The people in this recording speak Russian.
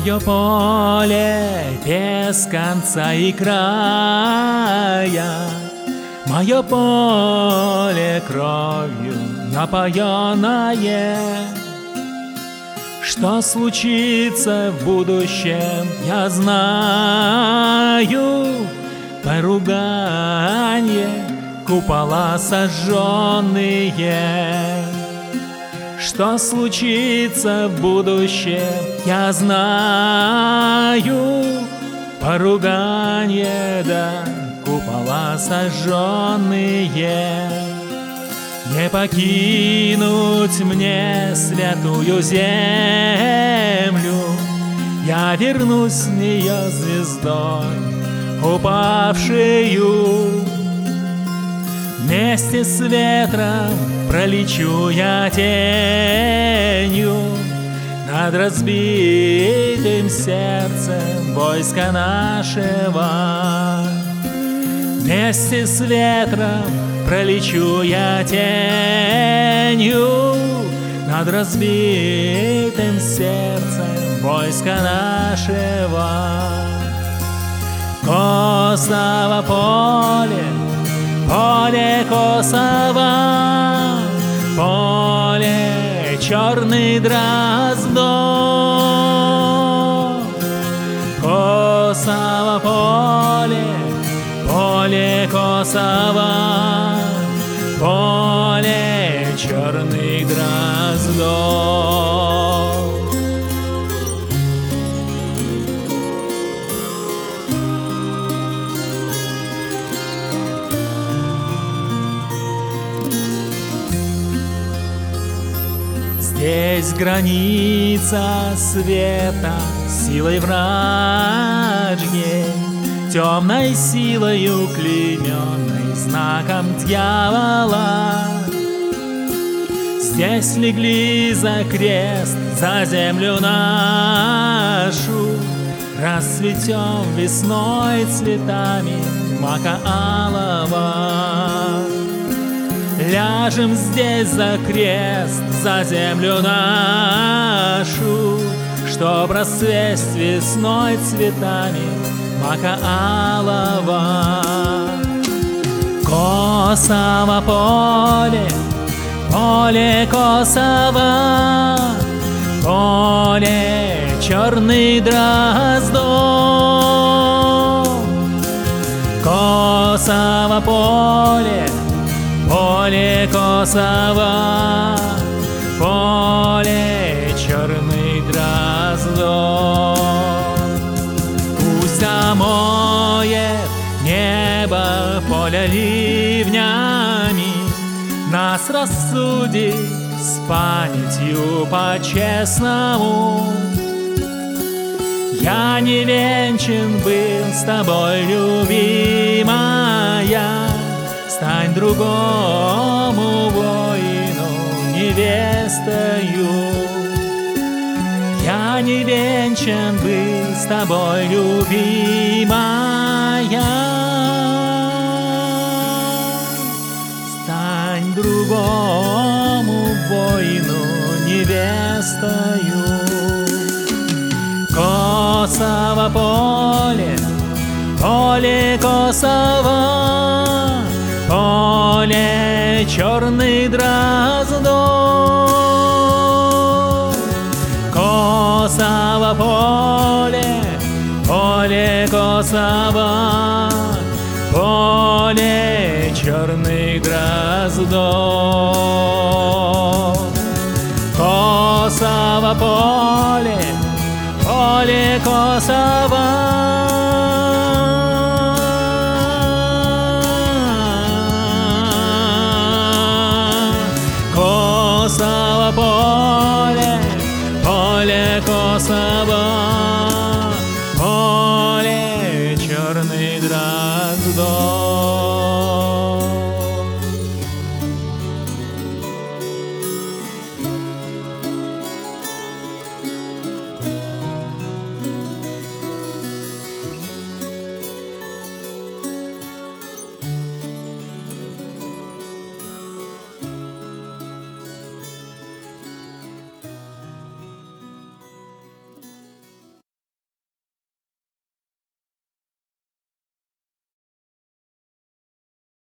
Мое поле без конца и края, мое поле кровью напоенное. Что случится в будущем, я знаю. Поруганье, купола сожженные. Что случится в будущем, я знаю. Поруганье, да, купола сожженные. Не покинуть мне святую землю, я вернусь с нее звездой, упавшую. Вместе с ветром пролечу я тенью над разбитым сердцем войска нашего. Вместе с ветром пролечу я тенью над разбитым сердцем войска нашего. Косово поле, поле Косово, поле черный дроздов. Косово поле, поле Косово, поле черных дроздов. Здесь граница света силой вражьей, темной силою клейменной знаком дьявола. Здесь легли за крест, за землю нашу, расцветем весной цветами мака алого. Ляжем здесь за крест, за землю нашу, чтоб расцвесть весной цветами мака алого. Косово поле, поле Косово, поле черный дроздов. Косово поле, поле Косово, поле черных дроздов. Пусть омоет небо поле ливнями, нас рассудит с памятью по-честному. Я не венчан был с тобой, любимая, стань другому воину невестою. Я не венчан был с тобой, любимая, стань другому воину невестою. Косово поле, поле Косово, поле черный дроздов. Косово поле, поле Косово, поле черных дроздов. Косово поле, поле Косово, Косово поле, поле Косово, поле черный дроздов.